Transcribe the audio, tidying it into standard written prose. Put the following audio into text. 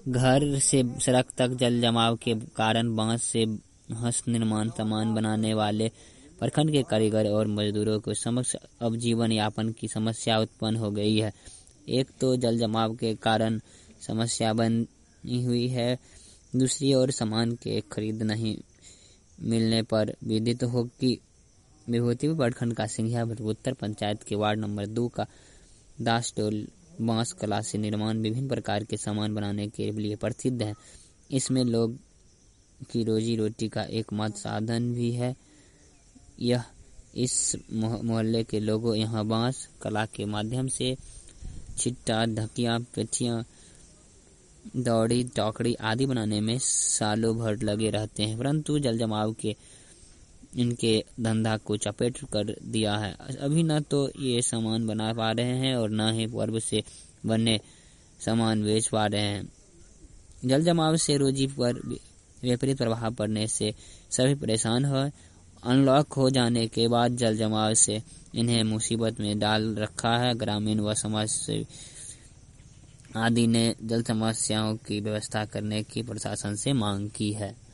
घर से सड़क तक जल जमाव के कारण बांस से हस्त निर्माण सामान बनाने वाले प्रखंड के कारीगर और मजदूरों को समक्ष अब जीवन यापन की समस्या उत्पन्न हो गई है। एक तो जल जमाव के कारण समस्या बनी हुई है, दूसरी ओर सामान के खरीद नहीं मिलने पर विभूतिपुर प्रखंड का सिंघिया उत्तर पंचायत के वार्ड नंबर 2 का दासटोल बांस कला से निर्माण विभिन्न प्रकार के सामान बनाने के लिए प्रसिद्ध है। इसमें लोग की रोजी रोटी का एकमात्र साधन भी है। इस मोहल्ले के लोगों यहाँ बांस कला के माध्यम से छिट्टा, ढकिया, पेटियां, दौड़ी, टोकरी आदि बनाने में सालों भर लगे रहते हैं, परंतु जल जमाव के इनके धंधा को चपेट कर दिया है। अभी न तो ये सामान बना पा रहे हैं और न ही पर्व से बने सामान बेच पा रहे हैं। जल जमाव से रोजी पर विपरीत प्रभाव पड़ने से सभी परेशान हैं। अनलॉक हो जाने के बाद जल जमाव से इन्हें मुसीबत में डाल रखा है। ग्रामीण व समाज से आदि ने जल समस्याओं की व्यवस्था करने की प्रशासन से मांग की है।